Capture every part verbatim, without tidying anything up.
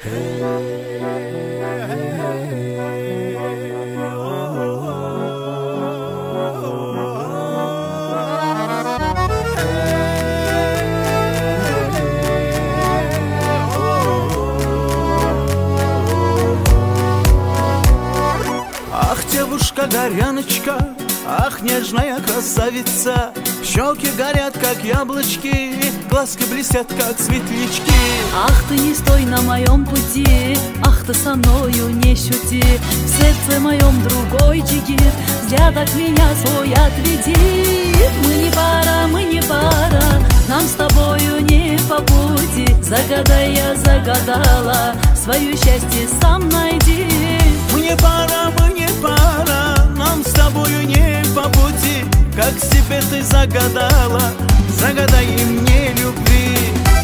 Ах, девушка горяночка, ах, нежная красавица, щеки горят, как яблочки, глазки блестят, как светлячки. Ах, ты не стой на моем пути, ах, ты со мною не шути. В сердце моем другой джигит, взгляд от меня свой отведи. Мы не пара, мы не пара, нам с тобою не по пути. Загадай, я загадала, свое счастье сам найди. Мы не пара, мы не пара, нам с тобою не по пути. Как себе ты загадала, загадай и мне любви.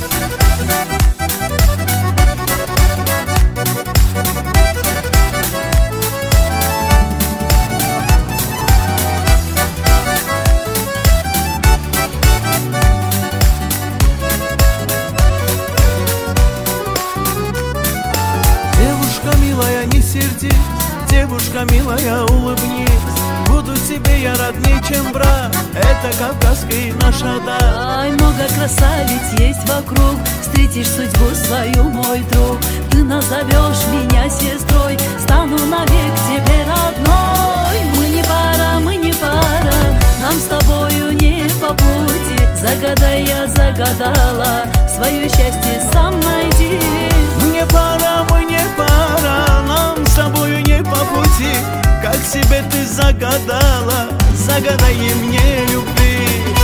Девушка милая, не сердись, девушка милая, улыбнись. Буду тебе я родней, чем брат, это кавказский наш ада. Ай, много красавиц есть вокруг, встретишь судьбу свою, мой друг. Ты назовешь меня сестрой, стану навек тебе родной. Мы не пара, мы не пара, нам с тобою не по пути. Загадай, я загадала, свое счастье сам найди. Мы не пара, мы не пара, нам с тобою не по пути. Как себе ты загадала, загадай и мне любви.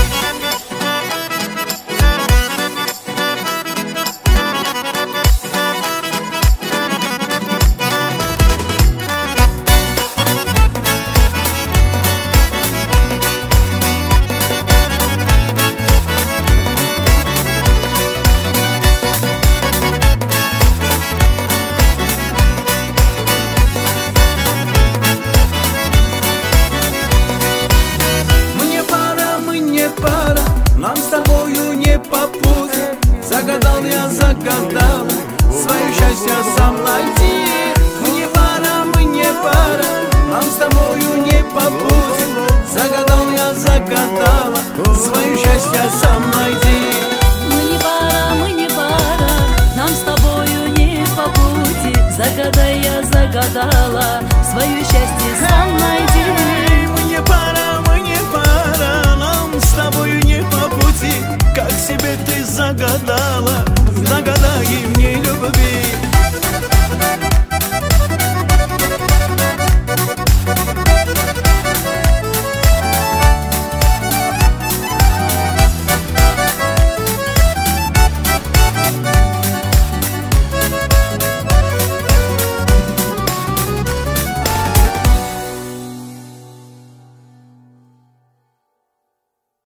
Нам с тобою не по пути. Загадал я, загадал, свое счастье сам найди. Мы не пара, мы не пара, нам с тобою не по пути. Загадал я, загадала, свое счастье сам найди. Мы не пара, мы не пара, нам с тобою не по пути. Загадай, я загадала, свое счастье сам найди. Мы не пара, мы не пара, нам с тобою не по пути. Как себе ты загадала, загадай и мне любви.